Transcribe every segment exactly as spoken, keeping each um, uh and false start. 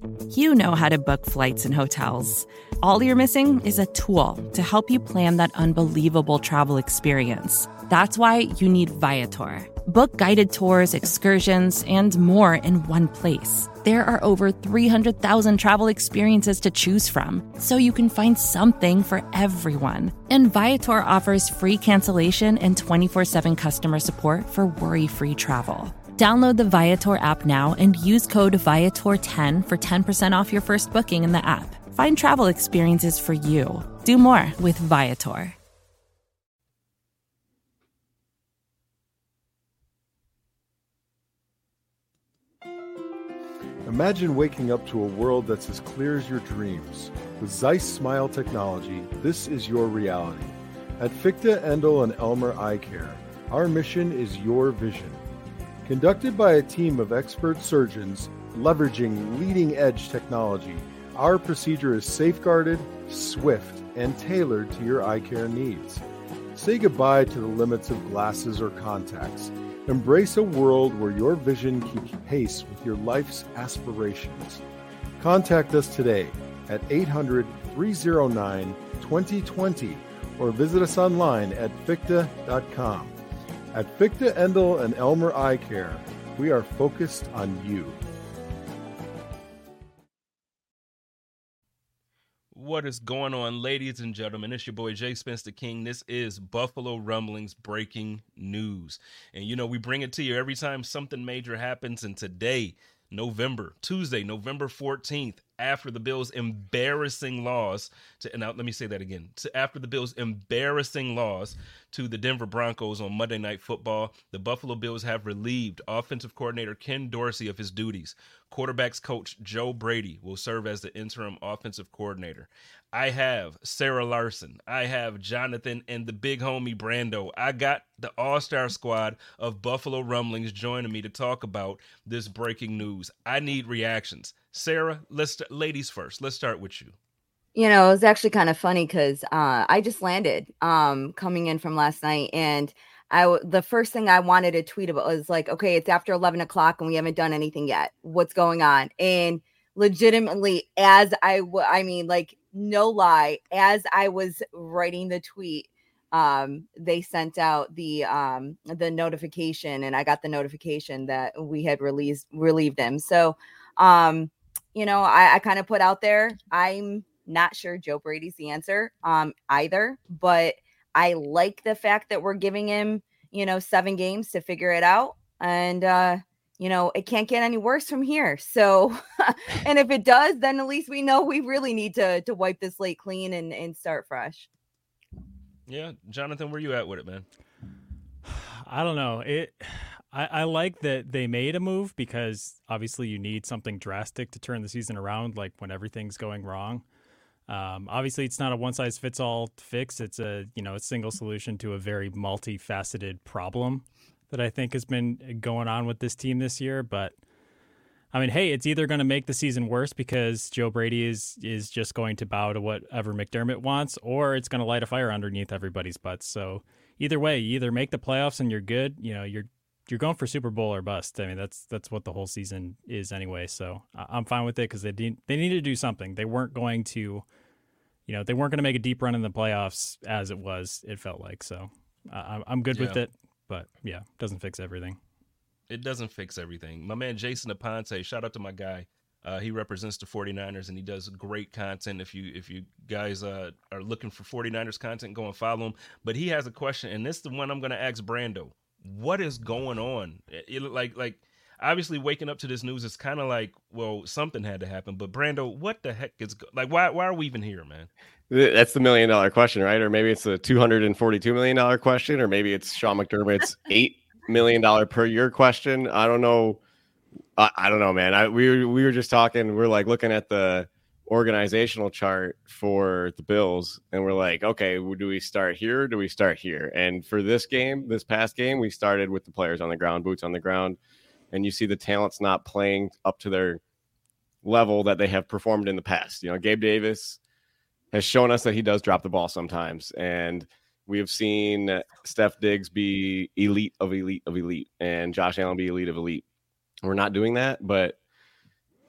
You know how to book flights and hotels. All you're missing is a tool to help you plan that unbelievable travel experience. That's why you need Viator. Book guided tours, excursions, and more in one place. There are over three hundred thousand travel experiences to choose from, so you can find something for everyone. And Viator offers free cancellation and twenty-four seven customer support for worry-free travel. Download the Viator app now and use code Viator ten for ten percent off your first booking in the app. Find travel experiences for you. Do more with Viator. Imagine waking up to a world that's as clear as your dreams. With Zeiss Smile technology, this is your reality. At Fichte, Endel, and Elmer Eye Care, our mission is your vision. Conducted by a team of expert surgeons leveraging leading-edge technology, our procedure is safeguarded, swift, and tailored to your eye care needs. Say goodbye to the limits of glasses or contacts. Embrace a world where your vision keeps pace with your life's aspirations. Contact us today at eight hundred, three oh nine, twenty twenty or visit us online at fichte dot com. At Fichte, Endel, and Elmer Eye Care, we are focused on you. What is going on, ladies and gentlemen? It's your boy Jay Spence the King. This is Buffalo Rumblings breaking news. And you know, we bring it to you every time something major happens. And today, November, Tuesday, November fourteenth, after the Bills' embarrassing loss to, now let me say that again, to, after the Bills' embarrassing loss to the Denver Broncos on Monday Night Football, the Buffalo Bills have relieved offensive coordinator Ken Dorsey of his duties. Quarterbacks coach Joe Brady will serve as the interim offensive coordinator. I have Sarah Larson. I have Jonathan and the big homie Brando. I got the all-star squad of Buffalo Rumblings joining me to talk about this breaking news. I need reactions. Sarah, let's st- ladies first. Let's start with you. You know, it was actually kind of funny because uh, I just landed um, coming in from last night, and I w- the first thing I wanted to tweet about was like, okay, it's after eleven o'clock and we haven't done anything yet. What's going on? And legitimately, as I, w- I mean, like, no lie, as I was writing the tweet, um, they sent out the um, the notification, and I got the notification that we had released relieved him. So, um, you know, I, I kind of put out there, I'm not sure Joe Brady's the answer um, either, but I like the fact that we're giving him, you know, seven games to figure it out. And, uh, you know, it can't get any worse from here. So, and if it does, then at least we know we really need to to wipe the slate clean and, and start fresh. Yeah. Jonathan, where you at with it, man? I don't know. It. I, I like that they made a move because obviously you need something drastic to turn the season around, like when everything's going wrong. Um, obviously, it's not a one-size-fits-all fix. It's a you know a single solution to a very multifaceted problem that I think has been going on with this team this year. But I mean, hey, it's either going to make the season worse because Joe Brady is is just going to bow to whatever McDermott wants, or it's going to light a fire underneath everybody's butts. So either way, you either make the playoffs and you're good. You know, you're you're going for Super Bowl or bust. I mean, that's that's what the whole season is anyway. So I'm fine with it because they need, they needed to do something. They weren't going to, you know, they weren't going to make a deep run in the playoffs as it was. It felt like so. Uh, I'm good Yeah. with it, but yeah, doesn't fix everything. It doesn't fix everything. My man Jason Aponte, shout out to my guy. Uh, he represents the 49ers and he does great content. If you if you guys uh, are looking for 49ers content, go and follow him. But he has a question, and this is the one I'm going to ask Brando. What is going on? It, like, like obviously waking up to this news is kind of like, well, something had to happen. But Brando, what the heck is go- like? Why why are we even here, man? That's the million dollar question, right? Or maybe it's a two hundred forty-two million dollar question, or maybe it's Sean McDermott's eight million dollar per year question. I don't know. I, I don't know, man. I we were, we were just talking. We're like looking at the organizational chart for the Bills, and we're like, okay, do we start here? Or do we start here? And for this game, this past game, we started with the players on the ground, boots on the ground, and you see the talent's not playing up to their level that they have performed in the past. You know, Gabe Davis has shown us that he does drop the ball sometimes, and we have seen Steph Diggs be elite of elite of elite, and Josh Allen be elite of elite. We're not doing that, but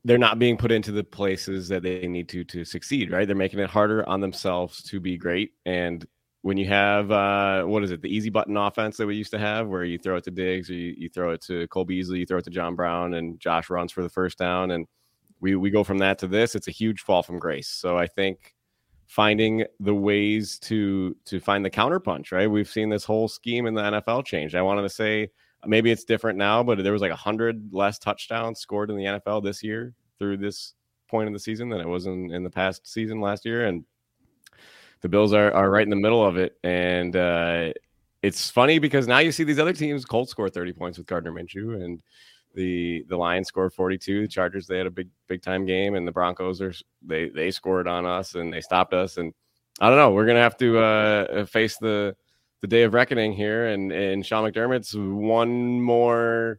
they're not being put into the places that they need to to succeed, right? They're making it harder on themselves to be great. And when you have, uh, what is it, the easy button offense that we used to have, where you throw it to Diggs, or you, you throw it to Cole Beasley, you throw it to John Brown, and Josh runs for the first down, and we we go from that to this, it's a huge fall from grace. So I think finding the ways to to find the counterpunch, right? We've seen this whole scheme in the N F L change. I wanted to say maybe it's different now, but there was like one hundred less touchdowns scored in the N F L this year through this point in the season than it was in, in the past season last year. And the Bills are, are right in the middle of it. And uh, it's funny because now you see these other teams, Colts score thirty points with Gardner Minshew, and the the Lions scored forty-two. The Chargers, they had a big, big time game, and the Broncos, are they they scored on us and they stopped us. And I don't know, we're going to have to uh, face the the day of reckoning here. And, and Sean McDermott's one more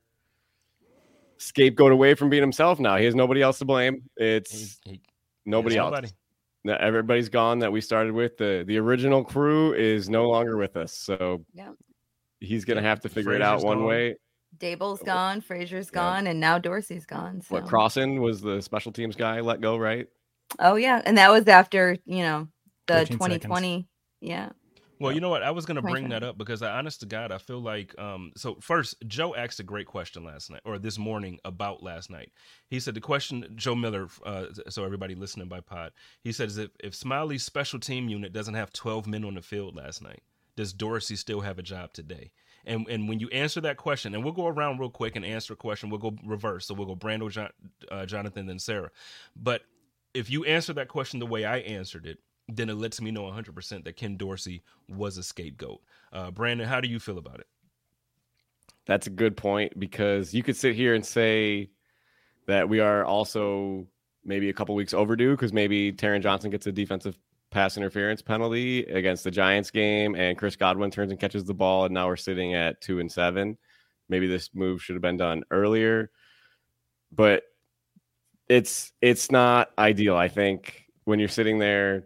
scapegoat away from being himself now. He has nobody else to blame. It's he, he, nobody else. Nobody. Now, everybody's gone that we started with. The the original crew is no longer with us. So yeah. he's going to have to figure Frazier's it out one gone. way. Dable's gone, Frazier's gone, yeah. and now Dorsey's gone. So. What, Crossan was the special teams guy let go, right? Oh, yeah. And that was after, you know, the twenty twenty. Seconds. Yeah. Well, you know what? I was going to bring that up because, I, honest to God, I feel like um, – so first, Joe asked a great question last night or this morning about last night. He said the question – Joe Miller, uh, so everybody listening by pod, he says if, if Smiley's special team unit doesn't have twelve men on the field last night, does Dorsey still have a job today? And and when you answer that question, and we'll go around real quick and answer a question, we'll go reverse. So we'll go Brando, John, uh, Jonathan, then Sarah. But if you answer that question the way I answered it, then it lets me know one hundred percent that Ken Dorsey was a scapegoat. Uh, Brandon, how do you feel about it? That's a good point, because you could sit here and say that we are also maybe a couple weeks overdue because maybe Taron Johnson gets a defensive pass interference penalty against the Giants game, and Chris Godwin turns and catches the ball, and now we're sitting at two and seven. Maybe this move should have been done earlier, but it's it's not ideal. I think when you're sitting there,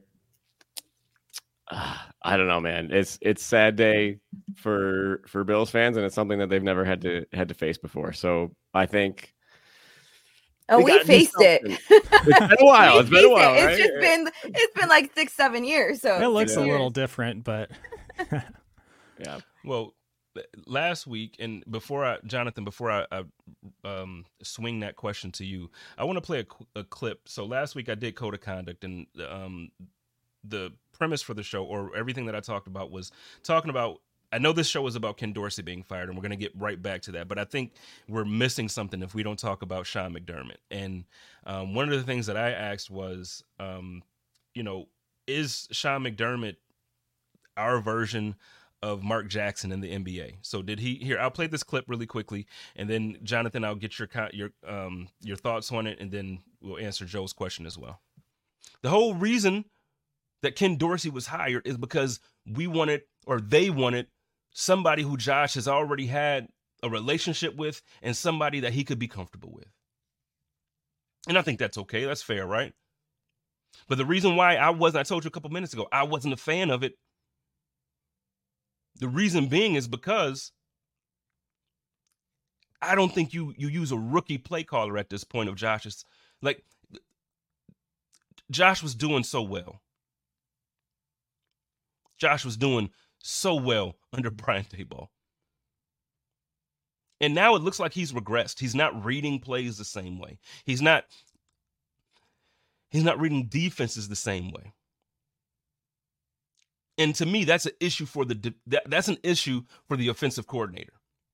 uh, I don't know, man. It's it's sad day for for Bills fans, and it's something that they've never had to had to face before. So I think. Oh, we faced it. It's been a while. It's been a while. It. Right? It's just been it's been like six, seven years. So it looks yeah. a little different, but yeah. Well, last week, and before I, Jonathan, before I, I um, swing that question to you, I want to play a, a clip. So last week I did Code of Conduct, and um, the premise for the show, or everything that I talked about, was talking about. I know this show is about Ken Dorsey being fired, and we're going to get right back to that. But I think we're missing something if we don't talk about Sean McDermott. And um, one of the things that I asked was, um, you know, is Sean McDermott our version of Mark Jackson in the N B A? So did he? Here, I'll play this clip really quickly, and then Jonathan, I'll get your your um, your thoughts on it, and then we'll answer Joe's question as well. The whole reason that Ken Dorsey was hired is because we wanted, or they wanted, somebody who Josh has already had a relationship with and somebody that he could be comfortable with. And I think that's okay. That's fair, right? But the reason why I wasn't, I told you a couple minutes ago, I wasn't a fan of it. The reason being is because I don't think you you use a rookie play caller at this point of Josh's. Like, Josh was doing so well. Josh was doing so well under Brian Daboll. And now it looks like he's regressed. He's not reading plays the same way. He's not he's not reading defenses the same way. And to me, that's an issue for the that, that's an issue for the offensive coordinator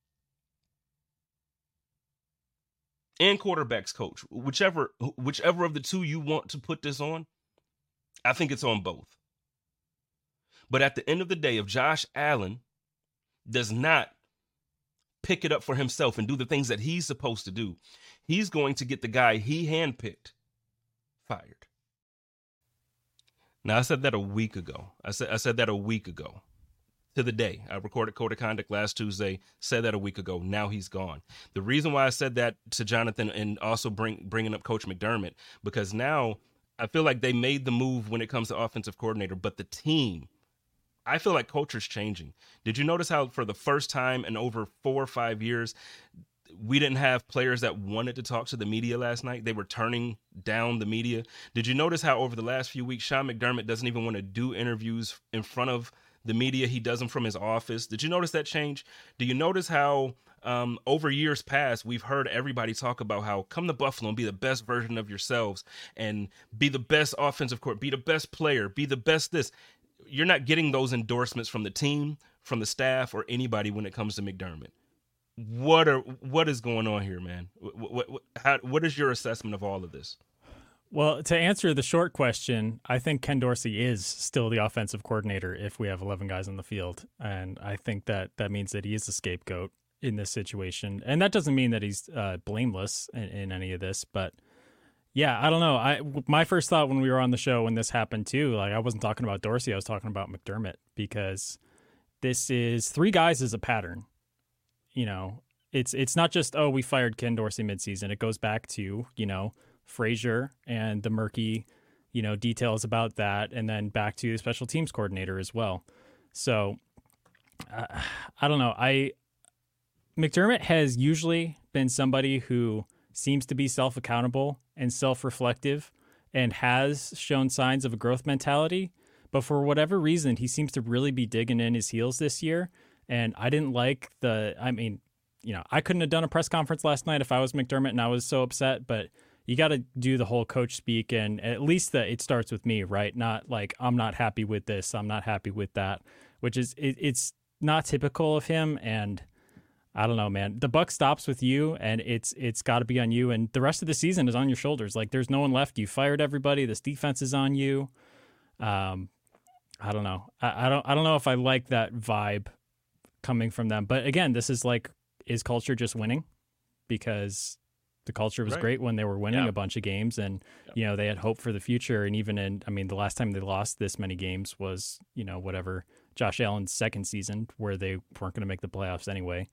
and quarterbacks coach. Whichever whichever of the two you want to put this on, I think it's on both. But at the end of the day, if Josh Allen does not pick it up for himself and do the things that he's supposed to do, he's going to get the guy he handpicked fired. Now, I said that a week ago. I said I said that a week ago to the day. I recorded Code of Conduct last Tuesday, said that a week ago. Now he's gone. The reason why I said that to Jonathan, and also bring, bringing up Coach McDermott, because now I feel like they made the move when it comes to offensive coordinator, but the team, I feel like culture's changing. Did you notice how for the first time in over four or five years, we didn't have players that wanted to talk to the media last night. They were turning down the media. Did you notice how over the last few weeks, Sean McDermott doesn't even want to do interviews in front of the media? He does them from his office. Did you notice that change? Do you notice how um, over years past, we've heard everybody talk about how come to Buffalo and be the best version of yourselves and be the best offensive court, be the best player, be the best this. You're not getting those endorsements from the team, from the staff, or anybody when it comes to McDermott. What are what is going on here, man? What what how, what is your assessment of all of this? Well, to answer the short question, I think Ken Dorsey is still the offensive coordinator if we have eleven guys on the field, and I think that that means that he is the scapegoat in this situation, and that doesn't mean that he's uh, blameless in, in any of this, but yeah, I don't know. I my first thought when we were on the show when this happened too, like I wasn't talking about Dorsey, I was talking about McDermott, because this is three guys is a pattern. You know, it's it's not just, oh, we fired Ken Dorsey midseason. It goes back to, you know, Frazier and the murky, you know, details about that, and then back to the special teams coordinator as well. So uh, I don't know. I McDermott has usually been somebody who seems to be self-accountable and self-reflective and has shown signs of a growth mentality. But for whatever reason, he seems to really be digging in his heels this year. And I didn't like the, I mean, you know, I couldn't have done a press conference last night if I was McDermott and I was so upset, but you got to do the whole coach speak. And at least that it starts with me, right? Not like, I'm not happy with this, I'm not happy with that, which is, it, it's not typical of him. And I don't know, man, the buck stops with you, and it's, it's got to be on you. And the rest of the season is on your shoulders. Like, there's no one left. You fired everybody. This defense is on you. Um, I don't know. I, I don't, I don't know if I like that vibe coming from them. But again, this is like, is culture just winning? Because the culture was right. great when they were winning yeah. a bunch of games, and, yeah. you know, they had hope for the future. And even in, I mean, the last time they lost this many games was, you know, whatever, Josh Allen's second season, where they weren't going to make the playoffs anyway.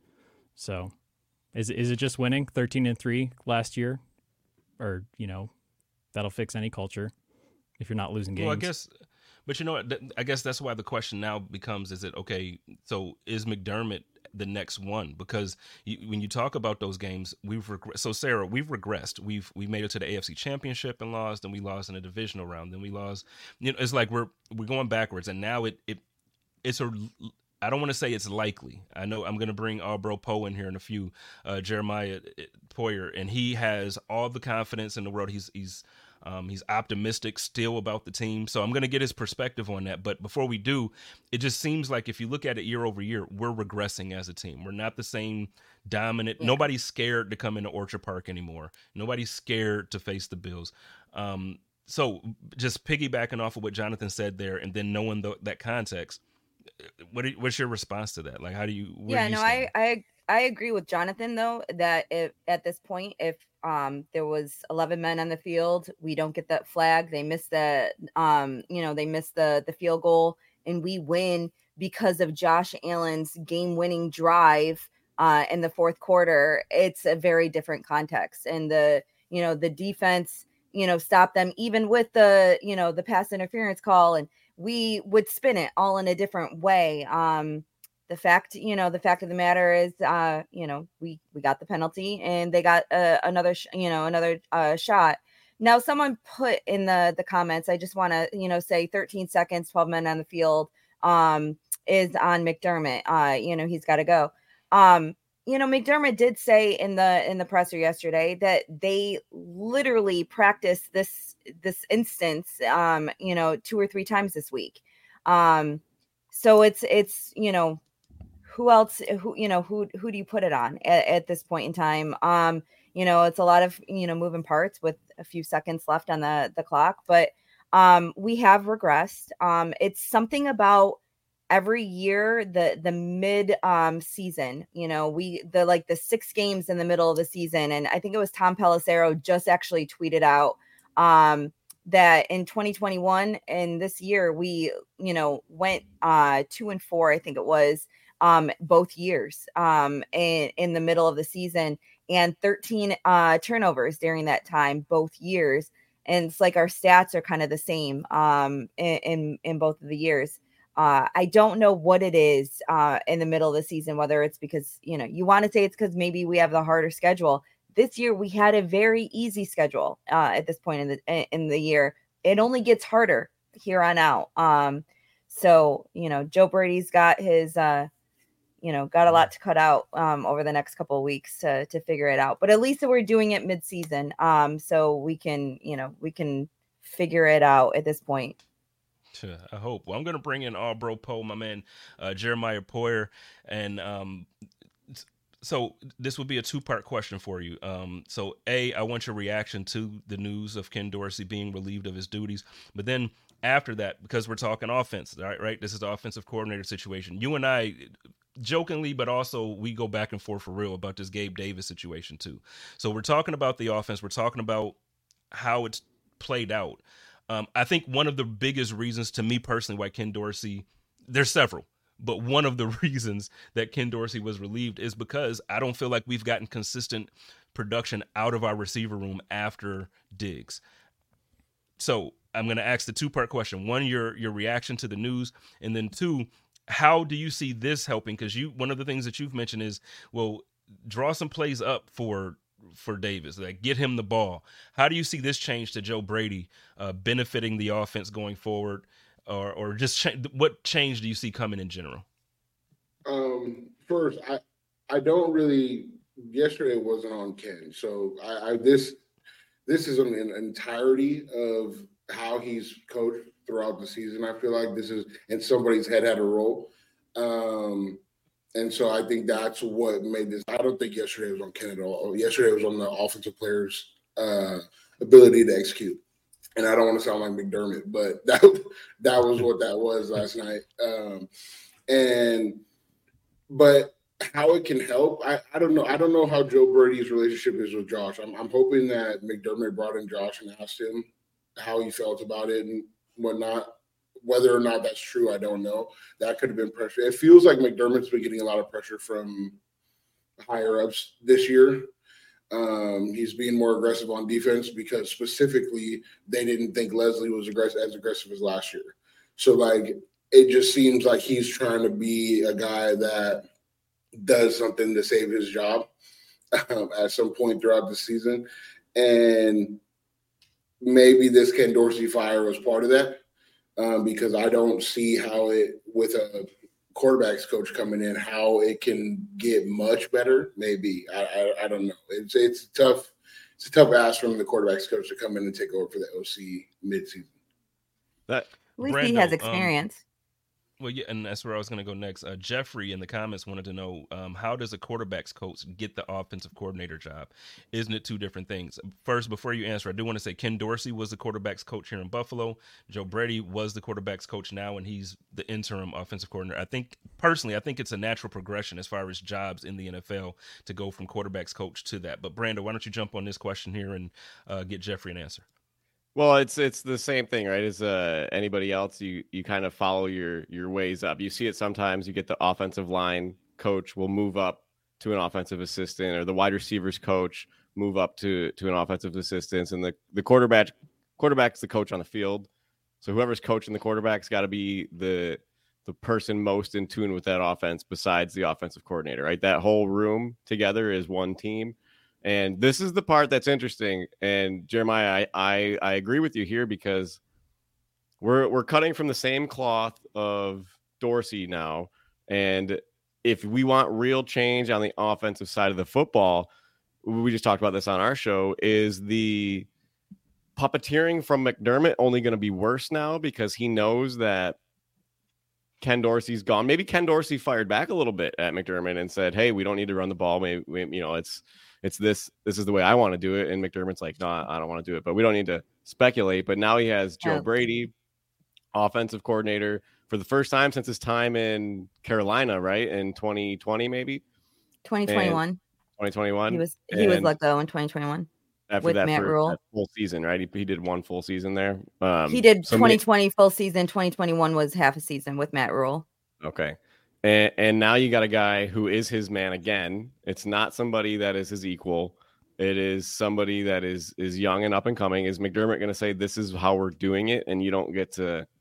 So is, is it just winning thirteen and three last year? Or, you know, that'll fix any culture if you're not losing games. Well, I guess, but you know what, I guess that's why the question now becomes, is it, okay, so is McDermott the next one? Because you, when you talk about those games, we've regressed. So Sarah, we've regressed. We've we made it to the A F C Championship and lost, and we lost in a divisional round. Then we lost. You know, it's like we're we're going backwards, and now it it it's a. I don't want to say it's likely. I know I'm going to bring Albro Poe in here in a few, uh, Jeremiah Poyer, and he has all the confidence in the world. He's he's um, he's optimistic still about the team. So I'm going to get his perspective on that. But before we do, it just seems like if you look at it year over year, we're regressing as a team. We're not the same dominant. Yeah. Nobody's scared to come into Orchard Park anymore. Nobody's scared to face the Bills. Um, so just piggybacking off of what Jonathan said there, and then knowing the, that context, What are, what's your response to that? Like, how do you? Yeah, do you no, I, I I agree with Jonathan though that if at this point, if um there was eleven men on the field, we don't get that flag. They miss the um you know they miss the the field goal, and we win because of Josh Allen's game-winning drive uh in the fourth quarter. It's a very different context, and the you know the defense you know stopped them even with the you know the pass interference call, and we would spin it all in a different way. Um, the fact, you know, the fact of the matter is, uh, you know, we, we got the penalty, and they got uh, another, sh- you know, another uh, shot. Now, someone put in the, the comments, I just want to, you know, say thirteen seconds, twelve men on the field um, is on McDermott. Uh, you know, he's got to go. Um, you know, McDermott did say in the in the presser yesterday that they literally practiced this this instance, um, you know, two or three times this week. Um, so it's it's you know, who else? Who you know who who do you put it on at, at this point in time? Um, you know, it's a lot of you know moving parts with a few seconds left on the the clock, but um, we have regressed. Um, it's something about every year, the the mid um season, you know, we the like the six games in the middle of the season, and I think it was Tom Pelissero just actually tweeted out um that in twenty twenty-one and this year we you know went uh two and four, I think it was, um both years um in in the middle of the season, and thirteen uh turnovers during that time both years, and it's like our stats are kind of the same um in in, in both of the years. Uh, I don't know what it is uh, in the middle of the season, whether it's because, you know, you want to say it's because maybe we have the harder schedule. This year, we had a very easy schedule uh, at this point in the in the year. It only gets harder here on out. Um, so, you know, Joe Brady's got his, uh, you know, got a lot to cut out um, over the next couple of weeks to to figure it out. But at least we're doing it mid-season, um, so we can, you know, we can figure it out at this point. I hope. Well, I'm going to bring in All Bro Poe, my man, uh, Jeremiah Poyer. And um, so this would be a two-part question for you. Um, so, A, I want your reaction to the news of Ken Dorsey being relieved of his duties. But then after that, because we're talking offense, right? right? This is the offensive coordinator situation. You and I, jokingly, but also we go back and forth for real about this Gabe Davis situation too. So we're talking about the offense. We're talking about how it's played out. Um, I think one of the biggest reasons to me personally why Ken Dorsey, there's several, but one of the reasons that Ken Dorsey was relieved is because I don't feel like we've gotten consistent production out of our receiver room after Diggs. So I'm going to ask the two-part question. One, your your reaction to the news, and then two, how do you see this helping? Because you one of the things that you've mentioned is, well, draw some plays up for for Davis, like get him the ball. How do you see this change to Joe Brady uh, benefiting the offense going forward, or or just ch- what change do you see coming in general? Um, first, I I don't really. Yesterday wasn't on Ken, so I, I this this is an, an entirety of how he's coached throughout the season. I feel like this is, and somebody's head had a role. Um, And so I think that's what made this. I don't think yesterday was on Ken at all. Yesterday was on the offensive players' uh, ability to execute. And I don't want to sound like McDermott, but that that was what that was last night. Um, and but how it can help, I, I don't know. I don't know how Joe Brady's relationship is with Josh. I'm, I'm hoping that McDermott brought in Josh and asked him how he felt about it and whatnot. Whether or not that's true, I don't know. That could have been pressure. It feels like McDermott's been getting a lot of pressure from higher ups this year. Um, he's being more aggressive on defense because specifically they didn't think Leslie was aggressive, as aggressive as last year. So, like, it just seems like he's trying to be a guy that does something to save his job um, at some point throughout the season. And maybe this Ken Dorsey fire was part of that. Um, because I don't see how it, with a quarterbacks coach coming in, how it can get much better. Maybe I, I, I don't know. It's it's tough. It's a tough ask from the quarterbacks coach to come in and take over for the O C midseason. That At least Brando, he has um, experience. Well, yeah, and that's where I was going to go next. Uh, Jeffrey in the comments wanted to know, um, how does a quarterback's coach get the offensive coordinator job? Isn't it two different things? First, before you answer, I do want to say Ken Dorsey was the quarterback's coach here in Buffalo. Joe Brady was the quarterback's coach now, and he's the interim offensive coordinator. I think, personally, I think it's a natural progression as far as jobs in the N F L to go from quarterback's coach to that. But, Brando, why don't you jump on this question here and uh, get Jeffrey an answer? Well, it's it's the same thing, right? As uh, anybody else, you you kind of follow your your ways up. You see it sometimes. You get the offensive line coach will move up to an offensive assistant, or the wide receivers coach move up to to an offensive assistant, and the the quarterback quarterback's the coach on the field. So whoever's coaching the quarterback's got to be the the person most in tune with that offense, besides the offensive coordinator, right? That whole room together is one team. And this is the part that's interesting. And Jeremiah, I, I, I agree with you here because we're we're cutting from the same cloth of Dorsey now. And if we want real change on the offensive side of the football, we just talked about this on our show, is the puppeteering from McDermott only going to be worse now because he knows that Ken Dorsey's gone. Maybe Ken Dorsey fired back a little bit at McDermott and said, hey, we don't need to run the ball. Maybe, you know, it's it's this, this is the way I want to do it. And McDermott's like, no, I don't want to do it, but we don't need to speculate. But now he has Joe Yeah. Brady, offensive coordinator, for the first time since his time in Carolina, right? In twenty twenty, maybe twenty twenty-one. twenty twenty-one. He was he was And let go in twenty twenty-one. after with that Matt for Rule. that full season, right? He, he did one full season there. Um, He did so twenty may- twenty full season. twenty twenty-one was half a season with Matt Rule. Okay. And, and now you got a guy who is his man again. It's not somebody that is his equal. It is somebody that is is young and up and coming. Is McDermott going to say, this is how we're doing it, and you don't get to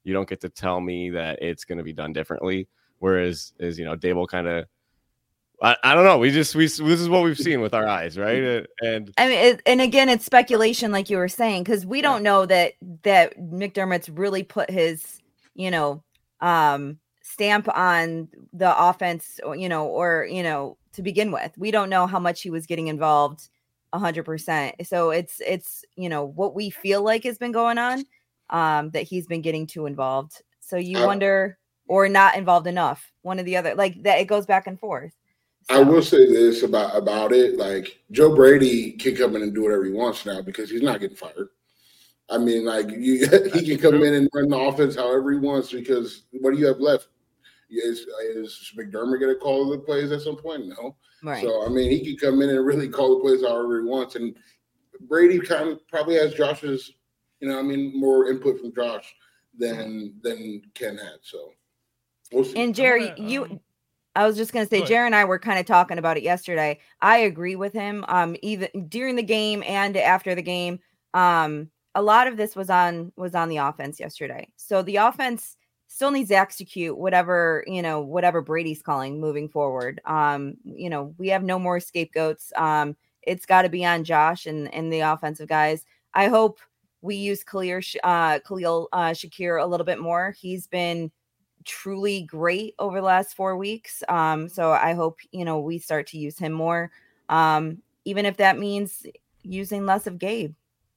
You don't get to tell me that it's going to be done differently. Whereas, is you know, Daboll kind of, I, I don't know. We just we this is what we've seen with our eyes, right? And I mean, it, and again, it's speculation, like you were saying, because we don't know that that McDermott's really put his, you know, um, stamp on the offense, or, you know, or you know, to begin with. We don't know how much he was getting involved, a hundred percent. So it's it's you know what we feel like has been going on, um, that he's been getting too involved. So you I, wonder, or not involved enough, one or the other, like that. It goes back and forth. So. I will say this about about it: like Joe Brady can come in and do whatever he wants now because he's not getting fired. I mean, like you, he can come in and run the offense however he wants because what do you have left? Is, is McDermott going to call the plays at some point? No. Right. So I mean, he can come in and really call the plays however he wants, and Brady kind of probably has Josh's, you know, I mean, more input from Josh than than Ken had. So we'll see. And Jerry, gonna, um, you. I was just going to say, Jerry and I were kind of talking about it yesterday. I agree with him. Um, even during the game and after the game, um, a lot of this was on was on the offense yesterday. So the offense still needs to execute whatever you know, whatever Brady's calling moving forward. Um, you know, we have no more scapegoats. Um, it's got to be on Josh and and the offensive guys. I hope we use Khalil uh, Khalil uh, Shakir a little bit more. He's been truly great over the last four weeks. Um, so I hope, you know, we start to use him more, um, even if that means using less of Gabe.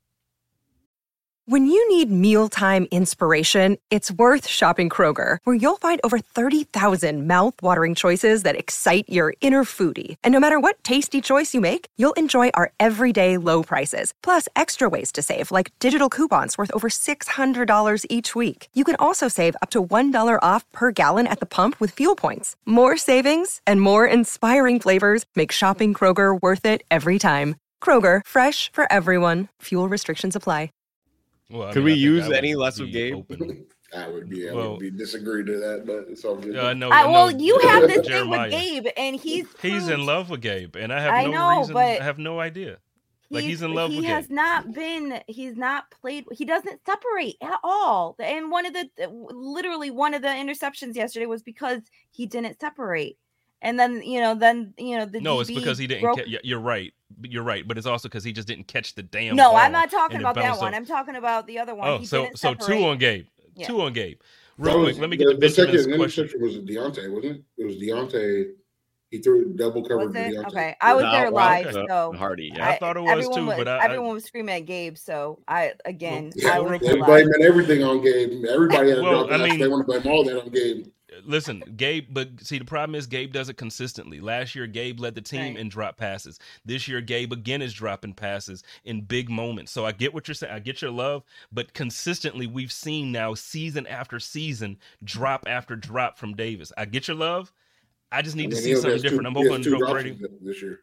When you need mealtime inspiration, it's worth shopping Kroger, where you'll find over thirty thousand mouth-watering choices that excite your inner foodie. And no matter what tasty choice you make, you'll enjoy our everyday low prices, plus extra ways to save, like digital coupons worth over six hundred dollars each week. You can also save up to one dollar off per gallon at the pump with fuel points. More savings and more inspiring flavors make shopping Kroger worth it every time. Kroger, fresh for everyone. Fuel restrictions apply. Well, I could mean, we use would any less of Gabe? open. I would be, I Well- would be disagree to that, but it's all good. Uh, no, I, no, well, you have this thing Jeremiah. with Gabe, and he's He's proved- in love with Gabe, and I have I no know, reason. but I have no idea. Like he's in love he with has Gabe. not been he's not played he doesn't separate at all. And one of the literally one of the interceptions yesterday was because he didn't separate. And then you know then you know the No, D it's B because he didn't. broke- Ca- you're right. You're right, but it's also because he just didn't catch the damn. no ball I'm not talking and it about that bounced one. off- I'm talking about the other one. Oh, He so didn't so separate. two on Gabe. Yeah. Two on Gabe. That Real was- quick, let me the, get to the second Benjamin's question. interception was Deontay, wasn't it? It was Deontay. He threw double cover Was to it? Deontay. Okay, I was No, there well, live, okay. so Hardy, yeah. I thought it was everyone too, was, but I- I- everyone was screaming at Gabe. So I again, Yeah, I was real there they quick. live. blaming everything on Gabe. Everybody had a Well, drop I pass. mean- They want to blame all that on Gabe. Listen, Gabe, but see, the problem is Gabe does it consistently. Last year, Gabe led the team Right. in drop passes. This year, Gabe again is dropping passes in big moments. So I get what you're saying. I get your love, but consistently, we've seen now season after season, drop after drop from Davis. I get your love. I just need I to mean, see he something has two- different. I'm he has hoping two Joe drops Brady. this year.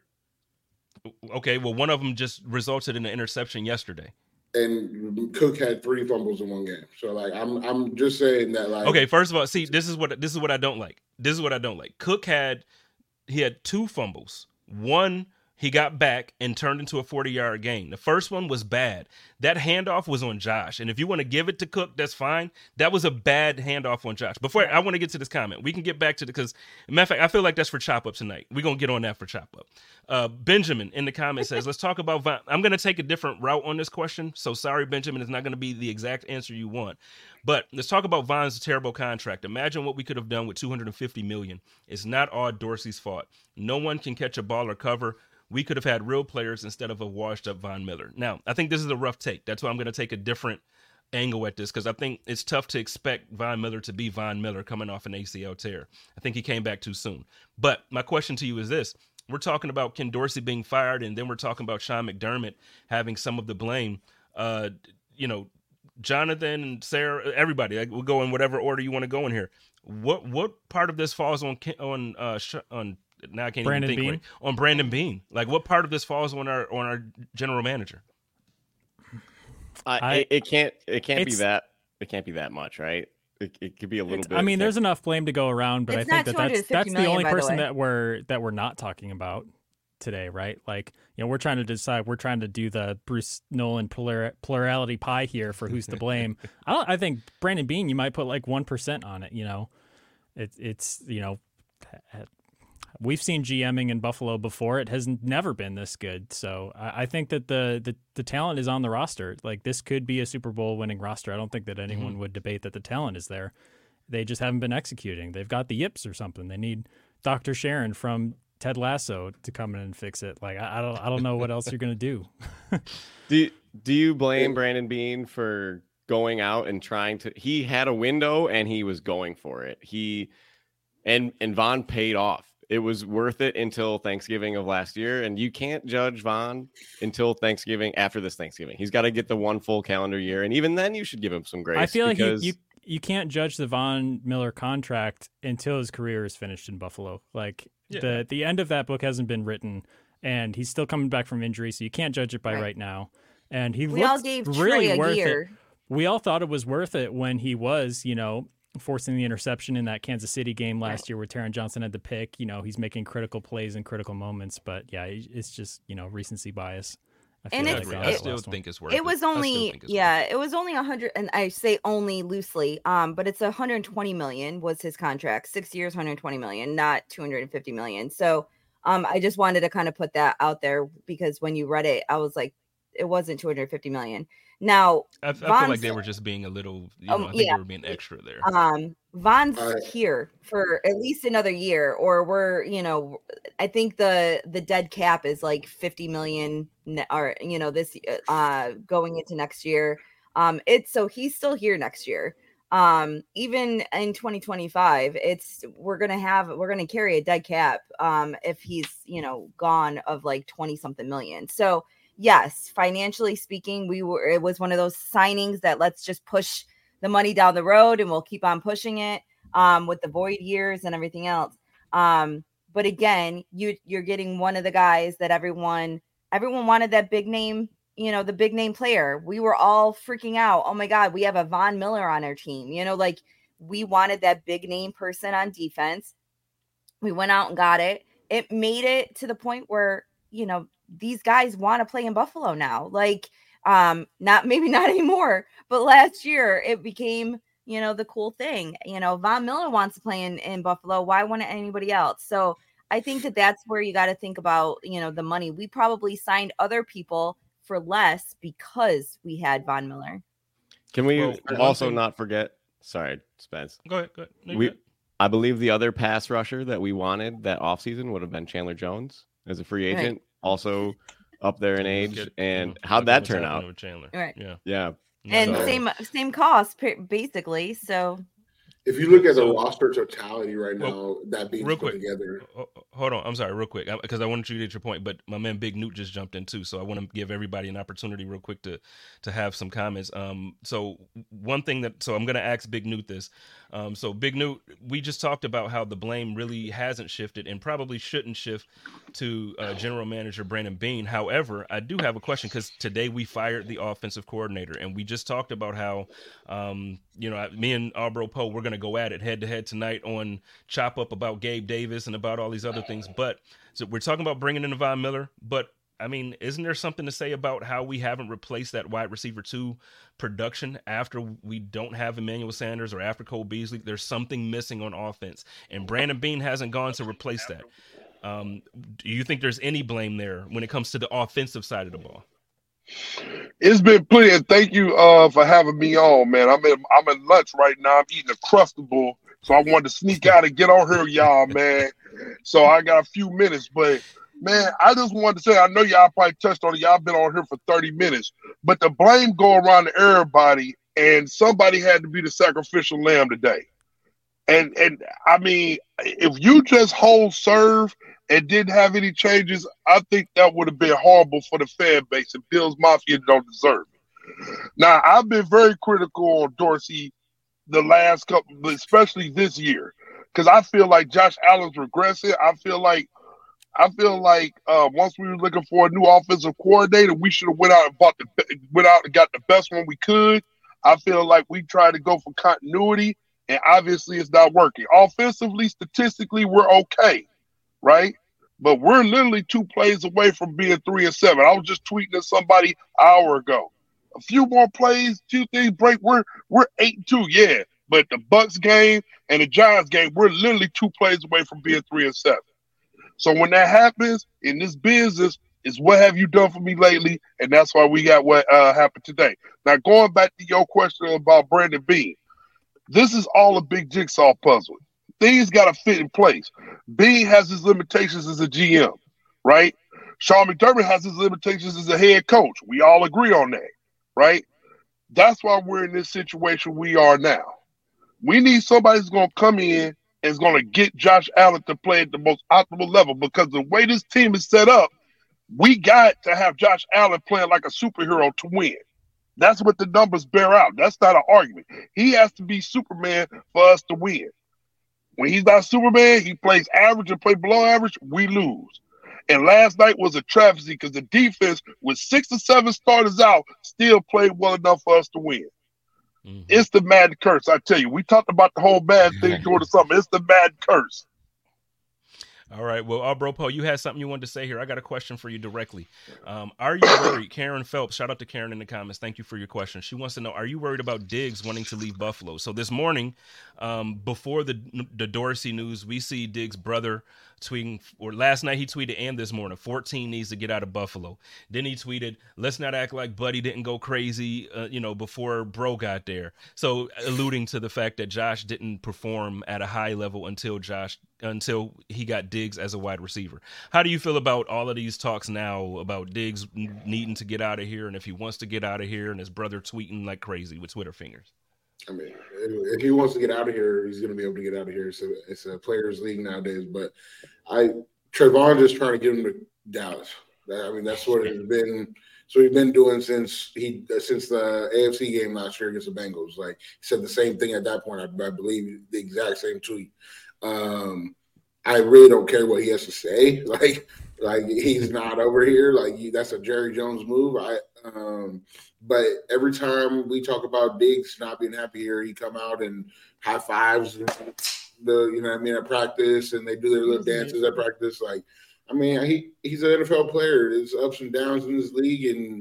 Okay, well, one of them just resulted in an interception yesterday. And Cook had three fumbles in one game. So like I'm I'm just saying that like Okay, first of all, see, this is what this is what I don't like. This is what I don't like. Cook had he had two fumbles. One he got back and turned into a forty-yard gain. The first one was bad. That handoff was on Josh. And if you want to give it to Cook, that's fine. That was a bad handoff on Josh. Before I want to get to this comment, we can get back to the because matter of fact, I feel like that's for chop up tonight. We're gonna get on that for chop up. Uh, Benjamin in the comments says, let's talk about Von. I'm gonna take a different route on this question. So sorry, Benjamin, it's not gonna be the exact answer you want. But let's talk about Von's terrible contract. Imagine what we could have done with two hundred fifty million dollars. It's not all Dorsey's fault. No one can catch a ball or cover. We could have had real players instead of a washed up Von Miller. Now, I think this is a rough take. That's why I'm going to take a different angle at this because I think it's tough to expect Von Miller to be Von Miller coming off an A C L tear. I think he came back too soon. But my question to you is this. We're talking about Ken Dorsey being fired, and then we're talking about Sean McDermott having some of the blame. Uh, you know, Jonathan and Sarah, everybody, like, we'll go in whatever order you want to go in here. What what part of this falls on on uh, on now I can't Brandon even think Beane? right, on Brandon Beane? Like, what part of this falls on our on our general manager? I, I- it, it can't it can't be it's- that it can't be that much, right? It, it could be a little It's- bit. I mean, it there's can't- enough blame to go around, but It's I think not that that's that's the two hundred fifty million, only by the person way. that we're that we're not talking about. today, right? Like, you know, we're trying to decide, we're trying to do the Bruce Nolan plural, plurality pie here for who's to blame. I don't, I think Brandon Beane, you might put like one percent on it. You know, it, it's, you know, we've seen GMing in Buffalo before. It has never been this good. So I, I think that the, the, the talent is on the roster. Like, this could be a Super Bowl winning roster. I don't think that anyone mm-hmm. would debate that the talent is there. They just haven't been executing. They've got the yips or something. They need Doctor Sharon from Ted Lasso to come in and fix it. Like, I, I don't, I don't know what else you're gonna do. do you, Do you blame Brandon Beane for going out and trying to? He had a window and he was going for it. He and and Von paid off. It was worth it until Thanksgiving of last year, and you can't judge Von until Thanksgiving. After this Thanksgiving, he's got to get the one full calendar year, and even then, you should give him some grace. I feel because... like you. you You can't judge the Von Miller contract until his career is finished in Buffalo. Like yeah. the the end of that book hasn't been written, and he's still coming back from injury, so you can't judge it by right, right now. And he we all gave really Trey a worth year. it. We all thought it was worth it when he was, you know, forcing the interception in that Kansas City game last right. year where Taron Johnson had the pick. You know, he's making critical plays in critical moments, but yeah, it's just, you know, recency bias. I and like it's, I still think it's worth it. It was only, it yeah, worth it. it was only a hundred, and I say only loosely, um, but it's one hundred twenty million was his contract, six years, one hundred twenty million, not two hundred fifty million. So, um, I just wanted to kind of put that out there because when you read it, I was like, it wasn't two hundred fifty million. Now, I, I feel like they were just being a little, you know, um, I think yeah. they were being extra there. Um, Von's uh, here for at least another year, or we're, you know, I think the the dead cap is like fifty million, or you know, this uh going into next year. Um, it's so he's still here next year. Um, even in twenty twenty-five, it's we're gonna have we're gonna carry a dead cap. Um, if he's you know gone of like twenty something million. So. Yes, financially speaking, we were. It was one of those signings that let's just push the money down the road, and we'll keep on pushing it um, with the void years and everything else. Um, but again, you you're getting one of the guys that everyone everyone wanted, that big name, you know, the big name player. We were all freaking out. Oh my God, we have a Von Miller on our team. You know, like we wanted that big name person on defense. We went out and got it. It made it to the point where you know. These guys want to play in Buffalo now. Like, um, not maybe not anymore, but last year it became, you know, the cool thing. You know, Von Miller wants to play in, in Buffalo. Why wouldn't anybody else? So I think that that's where you got to think about, you know, the money. We probably signed other people for less because we had Von Miller. Can we well, also not forget? Sorry, Spence. Go ahead. Go ahead. No, we, I believe the other pass rusher that we wanted that offseason would have been Chandler Jones as a free agent. Right. Also up there in age, get, and you know, how'd that turn out? Chandler. Right. Yeah. Yeah. And so, same same cost basically. So if you look at the so, roster totality right now, well, that being put quick, together. Hold on, I'm sorry, real quick, because I wanted you to get your point, but my man Big Newt just jumped in too, so I want to give everybody an opportunity, real quick, to to have some comments. Um, so one thing that, so I'm going to ask Big Newt this. Um, so Big Newt, we just talked about how the blame really hasn't shifted and probably shouldn't shift to uh, General Manager Brandon Beane. However, I do have a question because today we fired the offensive coordinator, and we just talked about how, um, you know, me and Albro Poe, we're going to go at it head to head tonight on Chop Up about Gabe Davis and about all these other things. But so we're talking about bringing in Von Miller, but I mean, isn't there something to say about how we haven't replaced that wide receiver two production after we don't have Emmanuel Sanders or after Cole Beasley? There's something missing on offense, and Brandon Beane hasn't gone to replace that. Um, do you think there's any blame there when it comes to the offensive side of the ball? It's been plenty, and thank you uh, for having me on, man. I'm in, I'm at lunch right now. I'm eating a Crustable, so I wanted to sneak out and get on here, y'all, man. So I got a few minutes, but man, I just wanted to say, I know y'all probably touched on it. Y'all been on here for thirty minutes, but the blame go around to everybody, and somebody had to be the sacrificial lamb today. And and I mean, if you just hold serve and didn't have any changes, I think that would have been horrible for the fan base, and Bills Mafia don't deserve it. Now, I've been very critical on Dorsey the last couple, especially this year, because I feel like Josh Allen's regressing. I feel like I feel like uh, once we were looking for a new offensive coordinator, we should have went out and bought the went out and got the best one we could. I feel like we tried to go for continuity, and obviously it's not working. Offensively, statistically, we're okay, right? but we're literally two plays away from being three and seven. I was just tweeting at somebody an hour ago. A few more plays, two things break. We're we're eight and two, yeah. But the Bucks game and the Giants game, we're literally two plays away from being three and seven. So when that happens in this business, is what have you done for me lately? And that's why we got what uh, happened today. Now going back to your question about Brandon Beane, this is all a big jigsaw puzzle. Things got to fit in place. Beane has his limitations as a G M, right? Sean McDermott has his limitations as a head coach. We all agree on that, right? That's why we're in this situation we are now. We need somebody who's going to come in and is going to get Josh Allen to play at the most optimal level, because the way this team is set up, we got to have Josh Allen playing like a superhero to win. That's what the numbers bear out. That's not an argument. He has to be Superman for us to win. When he's not Superman, he plays average and play below average, we lose. And last night was a travesty because the defense, with six or seven starters out, still played well enough for us to win. Mm-hmm. It's the mad curse, I tell you. We talked about the whole bad thing going to something. It's the mad curse. All right. Well, uh, Bro Po, you had something you wanted to say here. I got a question for you directly. Um, are you worried? Karen Phelps, shout out to Karen in the comments. Thank you for your question. She wants to know, are you worried about Diggs wanting to leave Buffalo? So this morning, um, before the the Dorsey news, we see Diggs' brother tweeting, or last night he tweeted and this morning, fourteen needs to get out of Buffalo. Then he tweeted, let's not act like Buddy didn't go crazy, uh, you know, before Bro got there. So alluding to the fact that Josh didn't perform at a high level until Josh until he got Diggs as a wide receiver. How do you feel about all of these talks now about Diggs needing to get out of here, and if he wants to get out of here, and his brother tweeting like crazy with Twitter fingers? I mean, if he wants to get out of here, he's going to be able to get out of here. So it's a players' league nowadays. But I, Trayvon just trying to get him to Dallas. I mean, that's what it's been. So he's been doing since he since the A F C game last year against the Bengals. Like, he said the same thing at that point. I, I believe the exact same tweet. Um, I really don't care what he has to say. Like, like he's not over here. Like, he, that's a Jerry Jones move. I, um, but every time we talk about Diggs not being happy here, he come out and high fives the, you know what I mean, at practice, and they do their little dances at practice. Like, I mean, he he's an N F L player. There's ups and downs in this league, and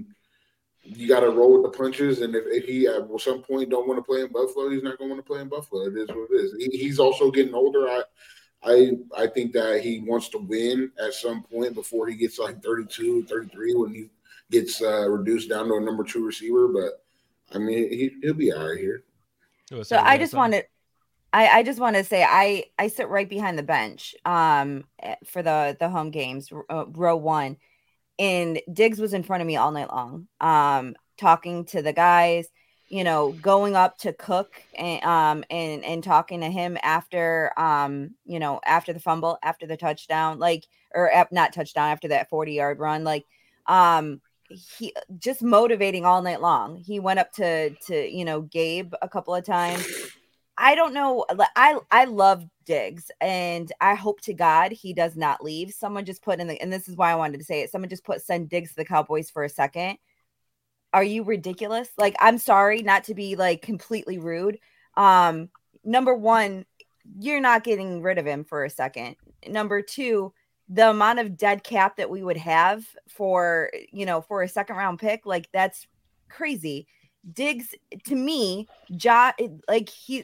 you got to roll with the punches. And if, if he at some point don't want to play in Buffalo, he's not going to want to play in Buffalo. It is what it is. He, he's also getting older. I, I, I think that he wants to win at some point before he gets like thirty-two, thirty-three, when he gets uh, reduced down to a number two receiver. But I mean, he, he'll be all right here. So I just wanted, I, I just want to say I, I sit right behind the bench um, for the, the home games, uh, row one. And Diggs was in front of me all night long, um, talking to the guys, you know, going up to Cook and um and and talking to him after um you know after the fumble, after the touchdown, like or not touchdown, after that forty yard run, like um he just motivating all night long. He went up to to you know Gabe a couple of times. I don't know. I I love Diggs, and I hope to God he does not leave. Someone just put in the, and this is why I wanted to say it. Someone just put send Diggs to the Cowboys for a second. Are you ridiculous? Like, I'm sorry, not to be like completely rude. Um, number one, you're not getting rid of him for a second. Number two, the amount of dead cap that we would have for, you know, for a second round pick, like that's crazy. Diggs, to me, Josh, like he,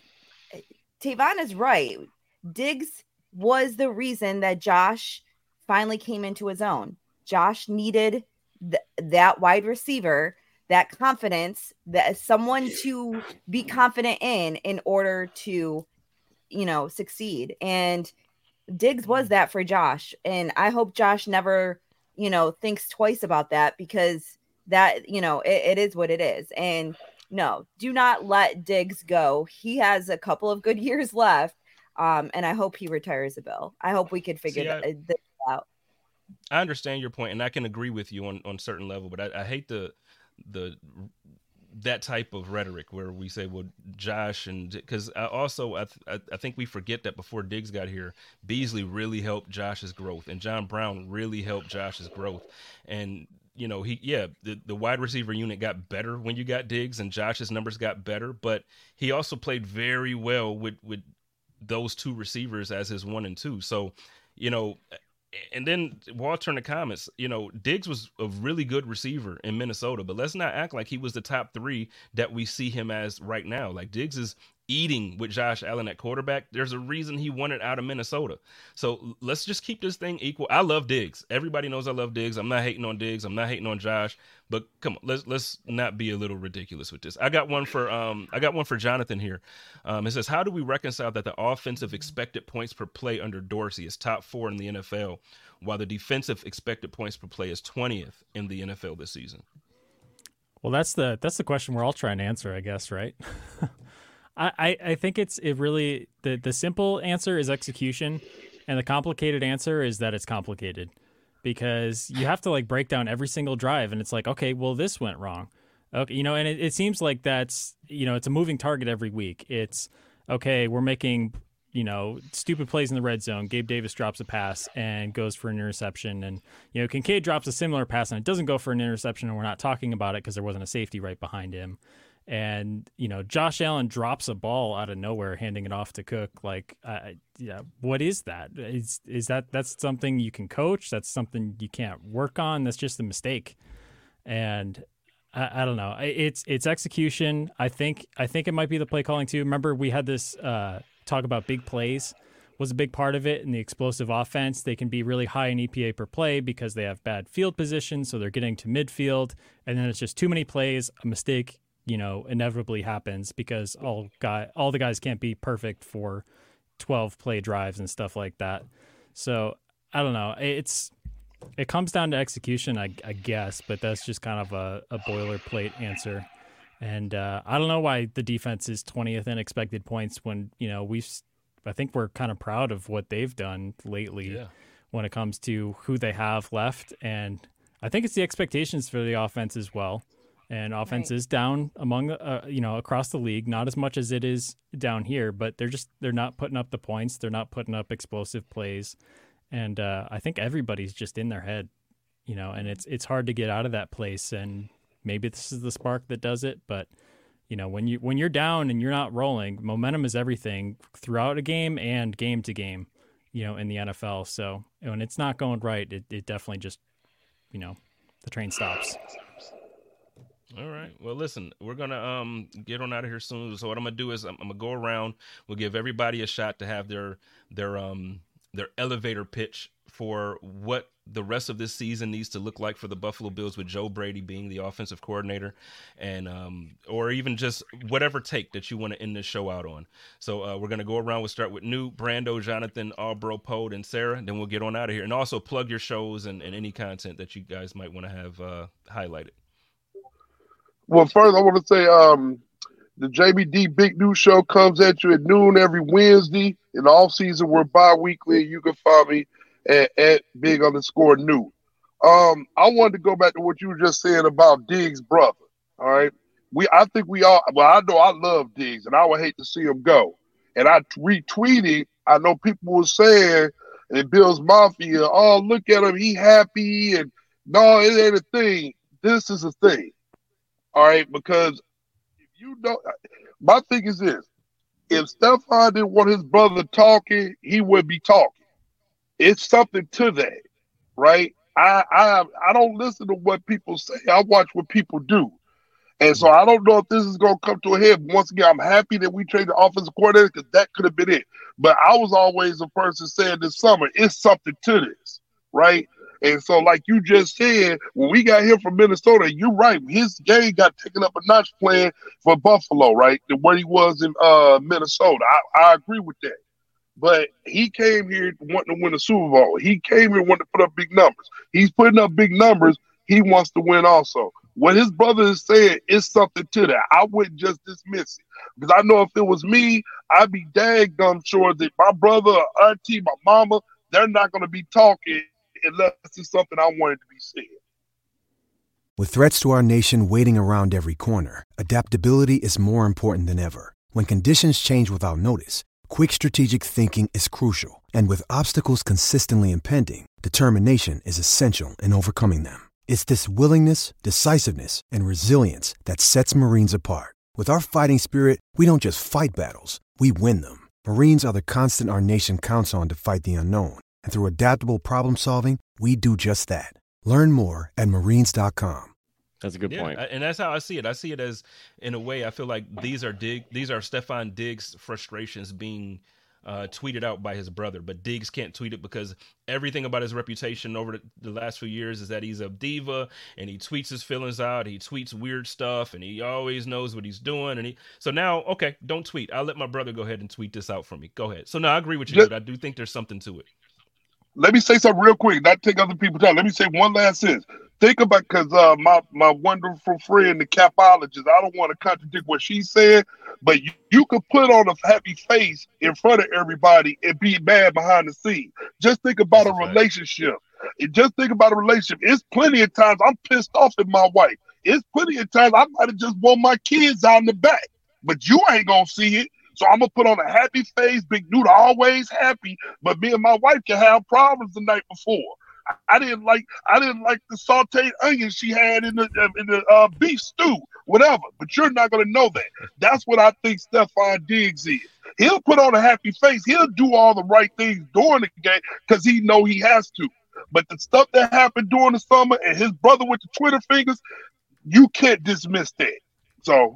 Tavon is right. Diggs was the reason that Josh finally came into his own. Josh needed th- that wide receiver, that confidence, that someone to be confident in, in order to, you know, succeed. And Diggs was that for Josh. And I hope Josh never, you know, thinks twice about that, because that, you know, it, it is what it is. And no, do not let Diggs go. He has a couple of good years left. Um, and I hope he retires a bill. I hope we could figure See, I, that, this out. I understand your point, and I can agree with you on, on certain level, but I, I hate the, the, that type of rhetoric where we say, well, Josh, and because I also, I, th- I think we forget that before Diggs got here, Beasley really helped Josh's growth, and John Brown really helped Josh's growth. And, you know, he, yeah, the, the wide receiver unit got better when you got Diggs, and Josh's numbers got better, but he also played very well with, with those two receivers as his one and two. So, you know, and then Walter in the comments, you know, Diggs was a really good receiver in Minnesota, but let's not act like he was the top three that we see him as right now. Like Diggs is eating with Josh Allen at quarterback. There's a reason he wanted out of Minnesota. So let's just keep this thing equal. I love Diggs. Everybody knows I love Diggs. I'm not hating on Diggs. I'm not hating on Josh, but come on, let's let's not be a little ridiculous with this. I got one for um I got one for Jonathan here. Um, it says, how do we reconcile that the offensive expected points per play under Dorsey is top four in the N F L, while the defensive expected points per play is twentieth in the N F L this season? Well, that's the that's the question we're all trying to answer, I guess, right? I, I think it's it really the, the simple answer is execution, and the complicated answer is that it's complicated, because you have to like break down every single drive, and it's like, okay, well, this went wrong. Okay, you know, and it, it seems like that's, you know, it's a moving target every week. It's okay, we're making, you know, stupid plays in the red zone. Gabe Davis drops a pass and goes for an interception, and you know, Kincaid drops a similar pass and it doesn't go for an interception, and we're not talking about it because there wasn't a safety right behind him. And, you know, Josh Allen drops a ball out of nowhere, handing it off to Cook. Like, uh, yeah, what is that? Is is that that's something you can coach? That's something you can't work on? That's just a mistake. And I, I don't know. It's it's execution. I think I think it might be the play calling too. Remember, we had this uh, talk about big plays was a big part of it in the explosive offense. They can be really high in E P A per play because they have bad field position, so they're getting to midfield, and then it's just too many plays, a mistake, you know, inevitably happens because all guy, all the guys can't be perfect for twelve play drives and stuff like that. So I don't know. It's, it comes down to execution, I, I guess, but that's just kind of a, a boilerplate answer. And uh, I don't know why the defense is twentieth in expected points when, you know, we've, I think we're kind of proud of what they've done lately yeah. when it comes to who they have left. And I think it's the expectations for the offense as well. And offense right. is down among, uh, you know, across the league, not as much as it is down here, but they're just, they're not putting up the points. They're not putting up explosive plays. And uh, I think everybody's just in their head, you know, and it's, it's hard to get out of that place. And maybe this is the spark that does it. But, you know, when you, when you're down and you're not rolling, momentum is everything throughout a game and game to game, you know, in the N F L. So when it's not going right, it, it definitely just, you know, the train stops. All right. Well, listen, we're going to um get on out of here soon. So what I'm going to do is I'm, I'm going to go around. We'll give everybody a shot to have their their um their elevator pitch for what the rest of this season needs to look like for the Buffalo Bills, with Joe Brady being the offensive coordinator, and um or even just whatever take that you want to end this show out on. So uh, we're going to go around. We'll start with New, Brando, Jonathan, Albro, Pode, and Sarah. Then we'll get on out of here. And also plug your shows and, and any content that you guys might want to have uh, highlighted. Well, first I want to say um, the J B D Big News Show comes at you at noon every Wednesday. In the off season, we're bi-weekly. You can find me at, at big underscore new. Um, I wanted to go back to what you were just saying about Diggs' brother. All right, we I think we all. Well, I know I love Diggs, and I would hate to see him go. And I retweeted. I know people were saying in Bills Mafia, "Oh, look at him, he happy," and no, it ain't a thing. This is a thing. All right, because if you don't, my thing is this: if Stephon didn't want his brother talking, he would be talking. It's something to that, right? I I I don't listen to what people say. I watch what people do, and so I don't know if this is going to come to a head. Once again, I'm happy that we traded the offensive coordinator because that could have been it. But I was always a person saying this summer, it's something to this, right? And so, like you just said, when we got here from Minnesota, you're right. His game got taken up a notch playing for Buffalo, right? Than what he was in uh, Minnesota. I, I agree with that. But he came here wanting to win a Super Bowl. He came here wanting to put up big numbers. He's putting up big numbers. He wants to win also. What his brother is saying is something to that. I wouldn't just dismiss it. Because I know if it was me, I'd be daggum sure that my brother, auntie, my mama, they're not going to be talking unless it's something I wanted to be said. With threats to our nation waiting around every corner, adaptability is more important than ever. When conditions change without notice, quick strategic thinking is crucial. And with obstacles consistently impending, determination is essential in overcoming them. It's this willingness, decisiveness, and resilience that sets Marines apart. With our fighting spirit, we don't just fight battles, we win them. Marines are the constant our nation counts on to fight the unknown. And through adaptable problem solving, we do just that. Learn more at marines dot com. That's a good yeah, point. And that's how I see it. I see it as, in a way, I feel like these are Dig, these are Stefon Diggs' frustrations being uh, tweeted out by his brother. But Diggs can't tweet it because everything about his reputation over the, the last few years is that he's a diva and he tweets his feelings out. He tweets weird stuff and he always knows what he's doing. And he so now, okay, don't tweet. I'll let my brother go ahead and tweet this out for me. Go ahead. So no, I agree with you, Just, dude. I do think there's something to it. Let me say something real quick, not take other people's time. Let me say one last sentence. Think about, because uh, my, my wonderful friend, the capologist, I don't want to contradict what she said, but you, you could put on a happy face in front of everybody and be mad behind the scenes. Just think about a relationship. And just think about a relationship. It's plenty of times I'm pissed off at my wife. It's plenty of times I might have just want my kids out in the back, but you ain't going to see it. So I'm going to put on a happy face, Big Dude always happy, but me and my wife can have problems the night before. I didn't like I didn't like the sauteed onions she had in the in the uh, beef stew, whatever. But you're not going to know that. That's what I think Stefon Diggs is. He'll put on a happy face. He'll do all the right things during the game because he know he has to. But the stuff that happened during the summer and his brother with the Twitter fingers, you can't dismiss that. So.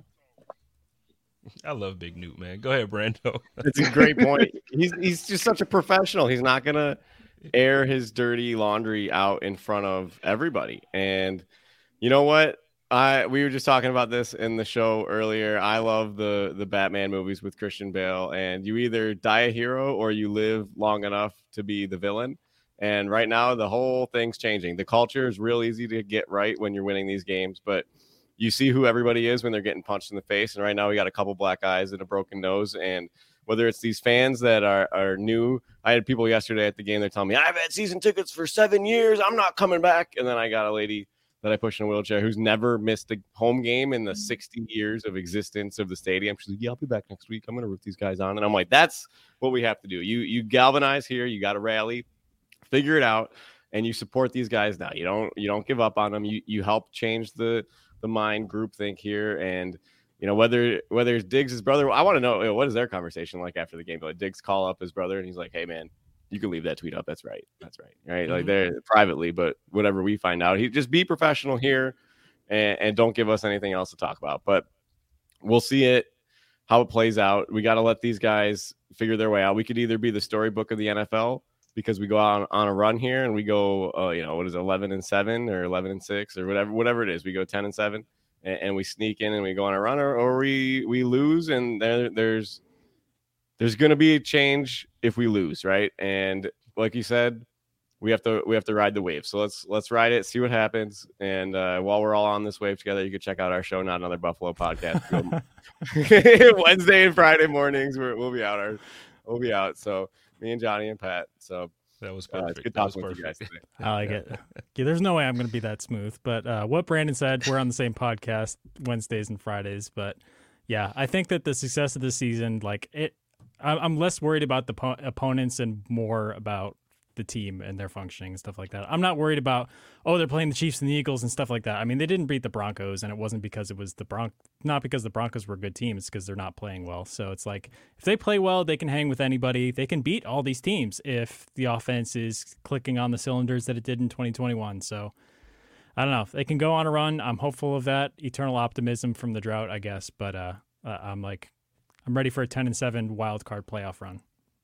I love Big Newt, man. Go ahead, Brando. That's a great point. He's he's just such a professional. He's not gonna air his dirty laundry out in front of everybody. And you know what? I we were just talking about this in the show earlier. I love the the Batman movies with Christian Bale, and you either die a hero or you live long enough to be the villain. And right now, the whole thing's changing. The culture is real easy to get right when you're winning these games, but you see who everybody is when they're getting punched in the face. And right now we got a couple black eyes and a broken nose. And whether it's these fans that are, are new, I had people yesterday at the game. They're telling me, I've had season tickets for seven years. I'm not coming back. And then I got a lady that I push in a wheelchair who's never missed a home game in the sixty years of existence of the stadium. She's like, yeah, I'll be back next week. I'm going to root these guys on. And I'm like, that's what we have to do. You, you galvanize here. You got to rally, figure it out. And you support these guys now. You don't, you don't give up on them. You, you help change the, the mind group think here. And you know, whether whether it's Diggs' brother, I want to know, you know, what is their conversation like after the game. Like Diggs call up his brother and he's like, hey man, you can leave that tweet up. That's right. That's right. Right. Mm-hmm. Like they're privately, but whatever we find out, he just be professional here and, and don't give us anything else to talk about. But we'll see it, how it plays out. We got to let these guys figure their way out. We could either be the storybook of the N F L because we go on, on a run here and we go, uh, you know, what is it, eleven and seven or eleven and six or whatever, whatever it is. We go ten and seven and, and we sneak in and we go on a run, or, or we, we lose. And there, there's, there's going to be a change if we lose. Right. And like you said, we have to, we have to ride the wave. So let's, let's ride it, see what happens. And uh, while we're all on this wave together, you can check out our show, Not Another Buffalo Podcast. Wednesday and Friday mornings. We're, we'll be out. Our, we'll be out. So me and Johnny and Pat. So that was perfect. Uh, it's good that was talking perfect. with you guys today. I like it. Yeah, there's no way I'm going to be that smooth. But uh, what Brandon said, we're on the same podcast Wednesdays and Fridays. But yeah, I think that the success of this season, like it, I'm less worried about the po- opponents and more about the team and their functioning and stuff like that. I'm not worried about, oh, they're playing the Chiefs and the Eagles and stuff like that. I mean, they didn't beat the Broncos, and it wasn't because it was the Bron- not because the Broncos were a good team. It's because they're not playing well. So it's like, if they play well, they can hang with anybody. They can beat all these teams if the offense is clicking on the cylinders that it did in twenty twenty-one. So I don't know. If they can go on a run, I'm hopeful of that. Eternal optimism from the drought, I guess. But uh, I'm like, I'm ready for a ten and seven wild card playoff run.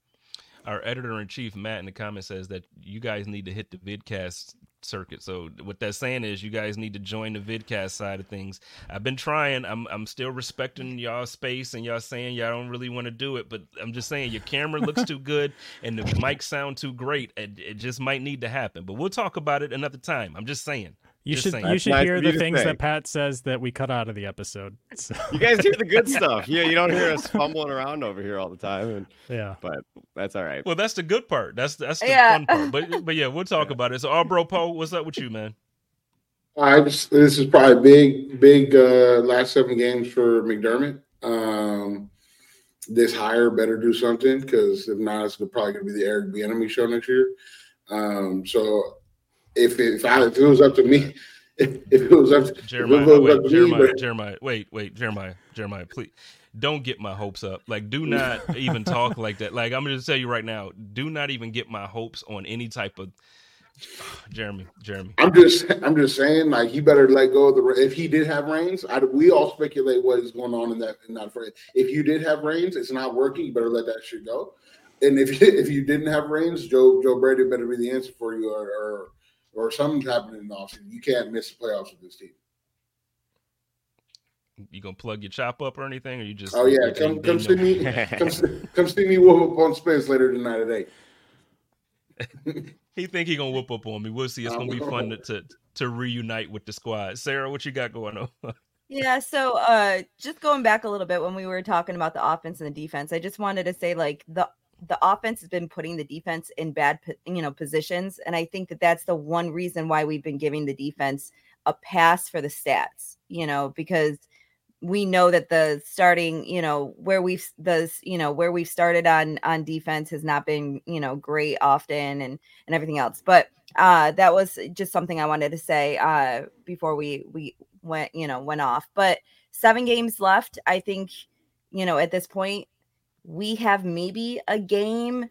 Our editor-in-chief, Matt, in the comments says that you guys need to hit the vidcast circuit. So what that's saying is you guys need to join the vidcast side of things. I've been trying. I'm I'm still respecting y'all space, and y'all saying y'all don't really want to do it. But I'm just saying your camera looks too good and the mic sound too great. It, it just might need to happen. But we'll talk about it another time. I'm just saying. You just should saying. you should nice hear of you the to things say. that Pat says that we cut out of the episode. So. You guys hear the good stuff. Yeah, you don't hear us fumbling around over here all the time. And, yeah, but that's all right. Well, that's the good part. That's that's the Yeah. fun part. But but yeah, we'll talk about it. So, all bro, Poe, what's up with you, man? I just this is probably big, big uh, last seven games for McDermott. Um, this hire better do something, because if not, it's probably going to be the Eric Bieniemy show next year. Um, so if it, if, I, if it was up to me, if, if it was up to Jeremiah, if it was wait, up to Jeremiah, me, but Jeremiah, wait, wait, Jeremiah, Jeremiah, please don't get my hopes up. Like, do not even talk like that. Like, I'm gonna just tell you right now, do not even get my hopes on any type of Jeremy, Jeremy. I'm just, I'm just saying, like, he better let go of the. If he did have reins, I, we all speculate what is going on in that. In that phrase. If you did have reins, it's not working. You better let that shit go. And if if you didn't have reins, Joe Joe Brady better be the answer for you, or or, or something's happening in the offseason. You can't miss the playoffs with this team. You gonna plug your chop up or anything, or you just? Oh yeah, come come see me, come come see me whoop up on Spence later tonight today. He think he gonna whoop up on me. We'll see. It's gonna be fun to, to to reunite with the squad. Sarah, what you got going on? Yeah, so uh, just going back a little bit when we were talking about the offense and the defense, I just wanted to say, like, the the offense has been putting the defense in bad, you know, positions, and I think that that's the one reason why we've been giving the defense a pass for the stats, you know, because we know that the starting, you know, where we've the, you know, where we've started on on defense has not been, you know, great often and and everything else. But uh, that was just something I wanted to say uh, before we we went, you know, went off. But seven games left. I think, you know, at this point, we have maybe a game.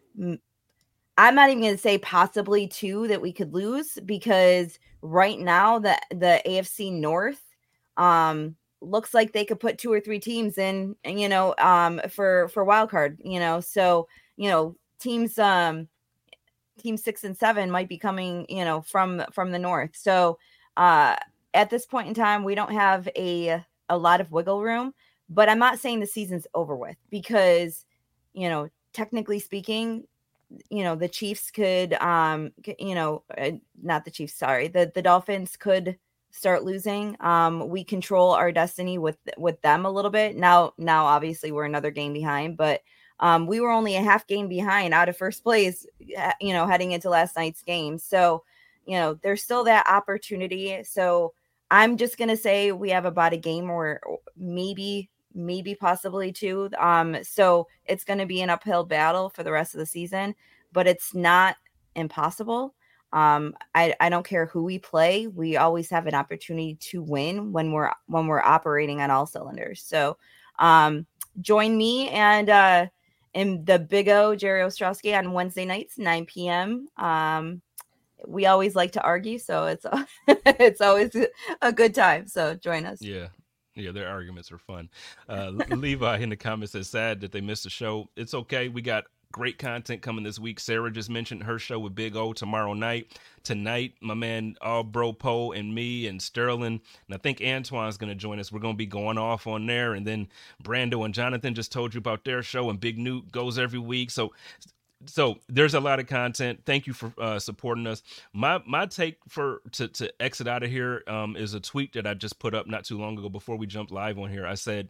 I'm not even going to say possibly two that we could lose, because right now the the A F C North um looks like they could put two or three teams in, you know, um, for, for wild card, you know, so, you know, teams, um, team six and seven might be coming, you know, from, from the North. So, uh, at this point in time, we don't have a, a lot of wiggle room, but I'm not saying the season's over with, because, you know, technically speaking, you know, the Chiefs could, um, you know, uh, not the Chiefs, sorry, the, the Dolphins could start losing. Um, we control our destiny with with them a little bit. Now, now obviously we're another game behind, but um, we were only a half game behind out of first place, you know, heading into last night's game. So, you know, there's still that opportunity. So I'm just gonna say we have about a game or maybe, maybe possibly two. Um, so it's gonna be an uphill battle for the rest of the season, but it's not impossible. Um, I, I don't care who we play. We always have an opportunity to win when we're when we're operating on all cylinders. So um, join me and uh, and the Big O, Jerry Ostrowski, on Wednesday nights, nine p.m. Um, we always like to argue, so it's it's always a good time. So join us. Yeah. Yeah, their arguments are fun. Uh, Levi in the comments says, sad that they missed the show. It's okay. We got great content coming this week. Sarah just mentioned her show with Big O tomorrow night. Tonight, my man All Bro Poe and me and Sterling, and I think Antoine's going to join us. We're going to be going off on there. And then Brando and Jonathan just told you about their show, and Big Newt goes every week. So So there's a lot of content. Thank you for uh, supporting us. My my take for to, to exit out of here um, is a tweet that I just put up not too long ago before we jumped live on here. I said,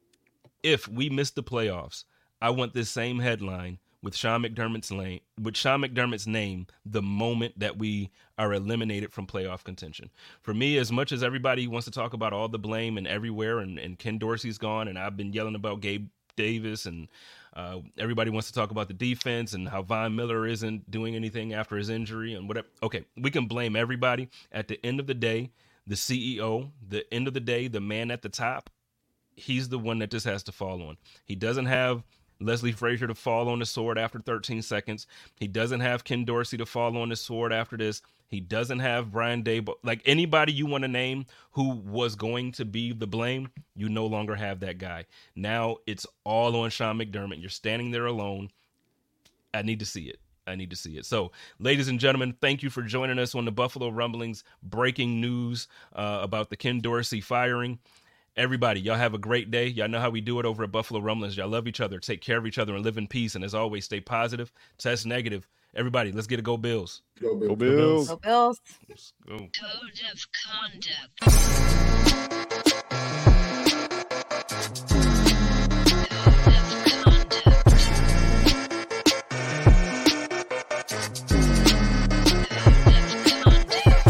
if we miss the playoffs, I want this same headline with Sean McDermott's name, with Sean McDermott's name, the moment that we are eliminated from playoff contention. For me, as much as everybody wants to talk about all the blame and everywhere, and, and Ken Dorsey's gone, and I've been yelling about Gabe Davis, and uh, everybody wants to talk about the defense and how Von Miller isn't doing anything after his injury and whatever. Okay, we can blame everybody. At the end of the day, the C E O, the end of the day, the man at the top, he's the one that this has to fall on. He doesn't have Leslie Frazier to fall on the sword after thirteen seconds. He doesn't have Ken Dorsey to fall on the sword after this. He doesn't have Brian Daboll. Like, anybody you want to name who was going to be the blame, you no longer have that guy. Now it's all on Sean McDermott. You're standing there alone. I need to see it. I need to see it. So, ladies and gentlemen, thank you for joining us on the Buffalo Rumblings breaking news uh, about the Ken Dorsey firing. Everybody, y'all have a great day. Y'all know how we do it over at Buffalo Rumblings. Y'all love each other, take care of each other, and live in peace. And as always, stay positive, test negative. Everybody, let's get it. Go Bills. Go Bills. Go Bills. Go Bills. Let's go. Code of conduct.